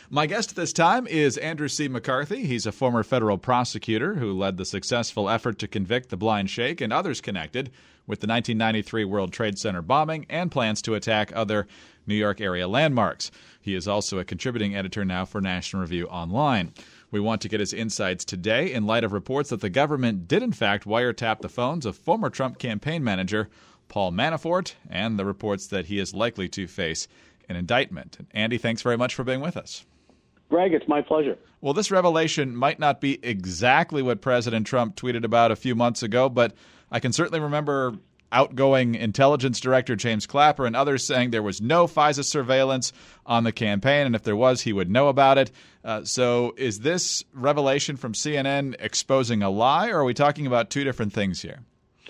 My guest this time is Andrew C. McCarthy. He's a former federal prosecutor who led the successful effort to convict the Blind Sheikh and others connected with the 1993 World Trade Center bombing and plans to attack other New York area landmarks. He is also a contributing editor now for National Review Online. We want to get his insights today in light of reports that the government did in fact wiretap the phones of former Trump campaign manager Paul Manafort and the reports that he is likely to face an indictment. Andy, thanks very much for being with us. Greg, it's my pleasure. Well, this revelation might not be exactly what President Trump tweeted about a few months ago, but I can certainly remember outgoing intelligence director James Clapper and others saying there was no FISA surveillance on the campaign, and if there was, he would know about it. So is this revelation from CNN exposing a lie, or are we talking about two different things here?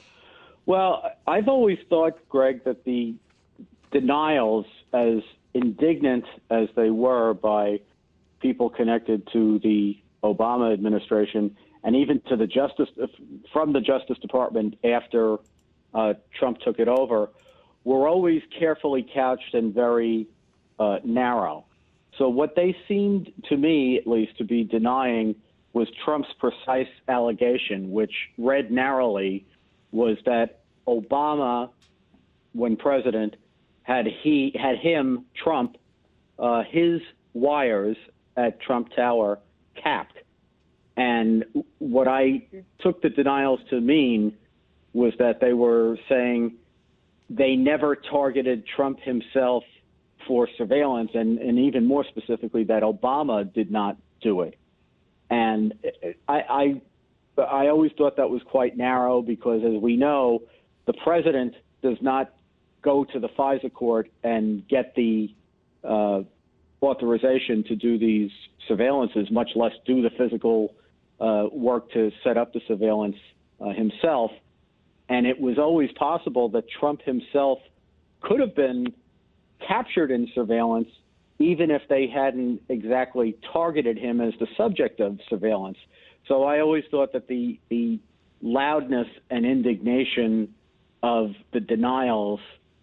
Well, I've always thought, Greg, that the denials, as indignant as they were by people connected to the Obama administration and even to the from the Justice Department after Trump took it over, were always carefully couched and very narrow. So what they seemed to me, at least, to be denying was Trump's precise allegation, which read narrowly was that Obama, when president, had him, Trump, his wires at Trump Tower capped. And what I took the denials to mean was that they were saying they never targeted Trump himself for surveillance, and even more specifically that Obama did not do it. And I always thought that was quite narrow because, as we know, the president does not go to the FISA court and get the authorization to do these surveillances, much less do the physical work to set up the surveillance himself. And it was always possible that Trump himself could have been captured in surveillance, even if they hadn't exactly targeted him as the subject of surveillance. So I always thought that the loudness and indignation of the denials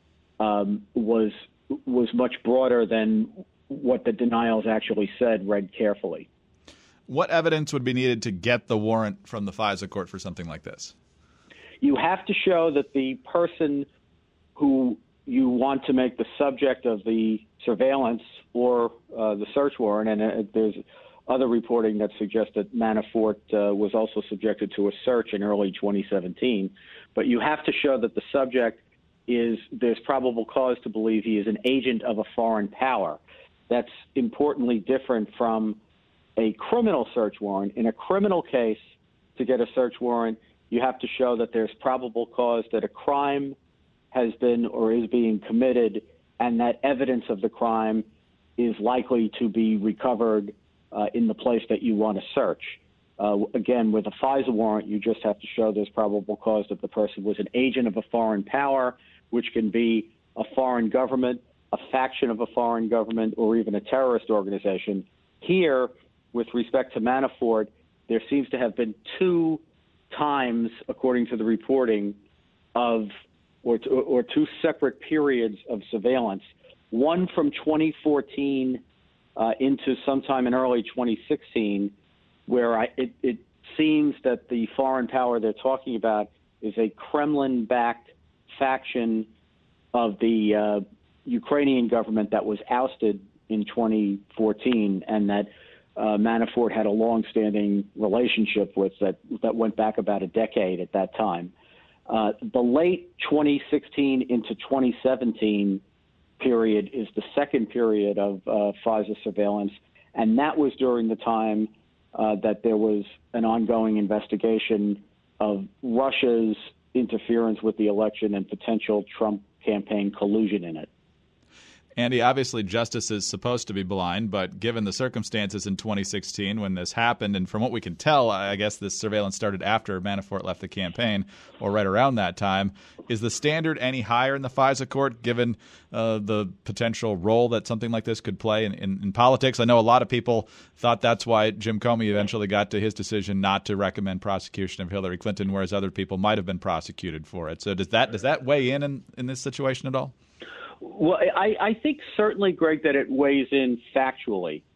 was much broader than what the denials actually said, read carefully. What evidence would be needed to get the warrant from the FISA court for something like this? You have to show that the person who you want to make the subject of the surveillance or the search warrant, and there's other reporting that suggests that Manafort was also subjected to a search in early 2017, but you have to show that the subject there's probable cause to believe he is an agent of a foreign power. That's importantly different from a criminal search warrant. In a criminal case, to get a search warrant, you have to show that there's probable cause that a crime has been or is being committed, and that evidence of the crime is likely to be recovered in the place that you want to search. Again, with a FISA warrant, you just have to show there's probable cause that the person was an agent of a foreign power, which can be a foreign government, a faction of a foreign government, or even a terrorist organization. Here, with respect to Manafort, there seems to have been two times, according to the reporting, or two separate periods of surveillance, one from 2014 into sometime in early 2016, where it seems that the foreign power they're talking about is a Kremlin-backed faction of the Ukrainian government that was ousted in 2014, and that Manafort had a long-standing relationship with that went back about a decade at that time. The late 2016 into 2017 period is the second period of FISA surveillance, and that was during the time that there was an ongoing investigation of Russia's interference with the election and potential Trump campaign collusion in it. Andy, obviously justice is supposed to be blind, but given the circumstances in 2016 when this happened, and from what we can tell, I guess this surveillance started after Manafort left the campaign, or right around that time, is the standard any higher in the FISA court, given the potential role that something like this could play in politics? I know a lot of people thought that's why Jim Comey eventually got to his decision not to recommend prosecution of Hillary Clinton, whereas other people might have been prosecuted for it. So does that weigh in this situation at all? Well, I think certainly, Greg, that it weighs in factually.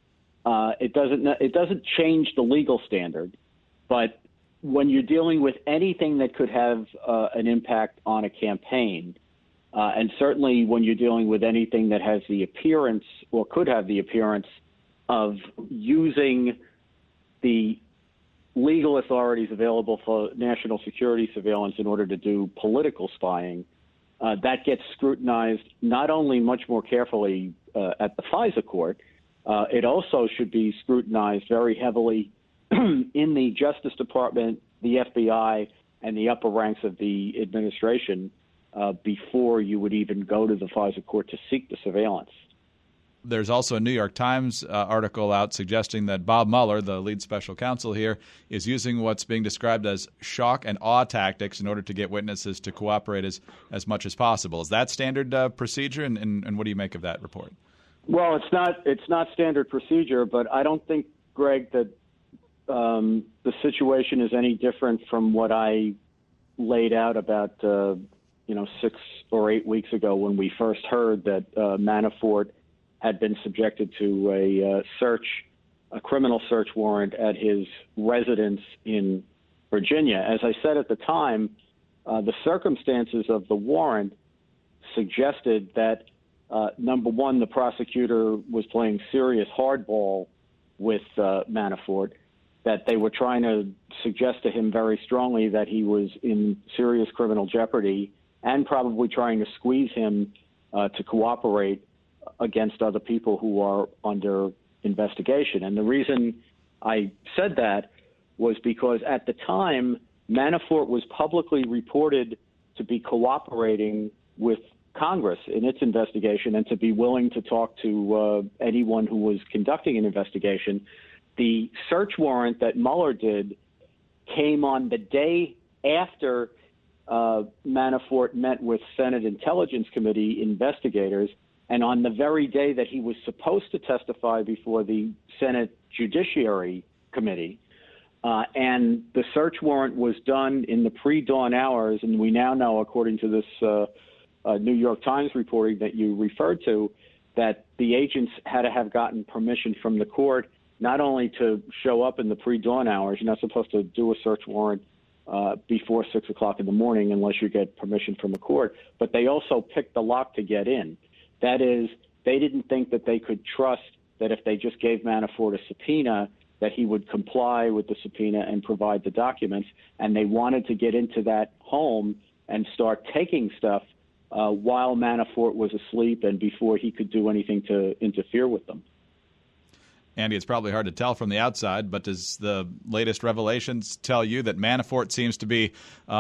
It doesn't change the legal standard, but when you're dealing with anything that could have an impact on a campaign, and certainly when you're dealing with anything that has the appearance or could have the appearance of using the legal authorities available for national security surveillance in order to do political spying, that gets scrutinized not only much more carefully at the FISA court, it also should be scrutinized very heavily in the Justice Department, the FBI, and the upper ranks of the administration before you would even go to the FISA court to seek the surveillance. There's also a New York Times article out suggesting that Bob Mueller, the lead special counsel here, is using what's being described as shock and awe tactics in order to get witnesses to cooperate as much as possible. Is that standard procedure, and what do you make of that report? Well, it's not standard procedure, but I don't think, Greg, that the situation is any different from what I laid out about 6 or 8 weeks ago when we first heard that Manafort had been subjected to a criminal search warrant at his residence in Virginia. As I said at the time, the circumstances of the warrant suggested that, number one, the prosecutor was playing serious hardball with Manafort, that they were trying to suggest to him very strongly that he was in serious criminal jeopardy and probably trying to squeeze him to cooperate against other people who are under investigation. And the reason I said that was because at the time, Manafort was publicly reported to be cooperating with Congress in its investigation and to be willing to talk to anyone who was conducting an investigation. The search warrant that Mueller did came on the day after Manafort met with Senate Intelligence Committee investigators, and on the very day that he was supposed to testify before the Senate Judiciary Committee. And the search warrant was done in the pre-dawn hours, and we now know, according to this New York Times reporting that you referred to, that the agents had to have gotten permission from the court not only to show up in the pre-dawn hours. You're not supposed to do a search warrant before 6 o'clock in the morning unless you get permission from the court, but they also picked the lock to get in. That is, they didn't think that they could trust that if they just gave Manafort a subpoena, that he would comply with the subpoena and provide the documents, and they wanted to get into that home and start taking stuff while Manafort was asleep and before he could do anything to interfere with them. Andy, it's probably hard to tell from the outside, but does the latest revelations tell you that Manafort seems to be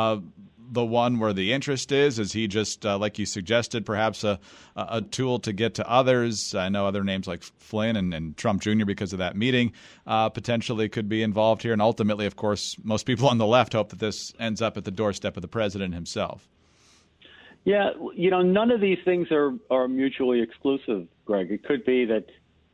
the one where the interest is? Is he just, like you suggested, perhaps a tool to get to others? I know other names like Flynn and Trump Jr., because of that meeting, potentially could be involved here. And ultimately, of course, most people on the left hope that this ends up at the doorstep of the president himself. Yeah, none of these things are mutually exclusive, Greg. It could be that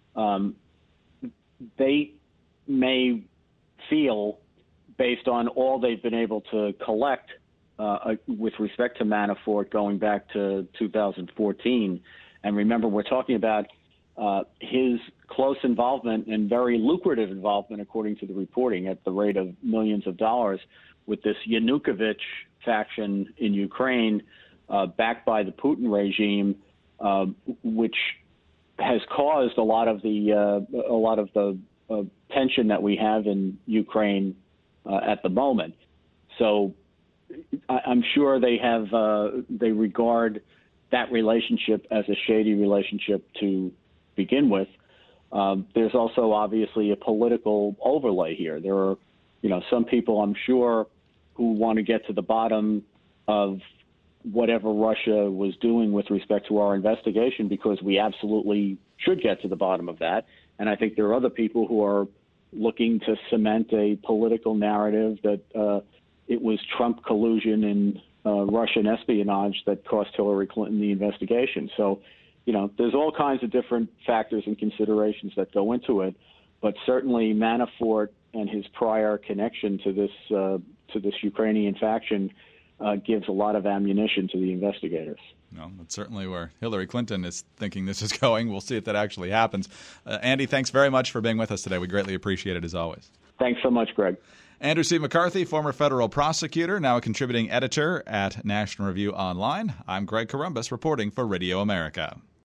they may feel, based on all they've been able to collect with respect to Manafort going back to 2014, and remember, we're talking about his close involvement and very lucrative involvement, according to the reporting, at the rate of millions of dollars with this Yanukovych faction in Ukraine, backed by the Putin regime, which has caused a lot of the tension that we have in Ukraine at the moment. So I'm sure they regard that relationship as a shady relationship to begin with. There's also obviously a political overlay here. There are, some people, I'm sure, who want to get to the bottom of whatever Russia was doing with respect to our investigation, because we absolutely should get to the bottom of that. And I think there are other people who are looking to cement a political narrative that it was Trump collusion and Russian espionage that cost Hillary Clinton the investigation. So, there's all kinds of different factors and considerations that go into it. But certainly Manafort and his prior connection to this Ukrainian faction gives a lot of ammunition to the investigators. No, that's certainly where Hillary Clinton is thinking this is going. We'll see if that actually happens. Andy, thanks very much for being with us today. We greatly appreciate it, as always. Thanks so much, Greg. Andrew C. McCarthy, former federal prosecutor, now a contributing editor at National Review Online. I'm Greg Corombos reporting for Radio America.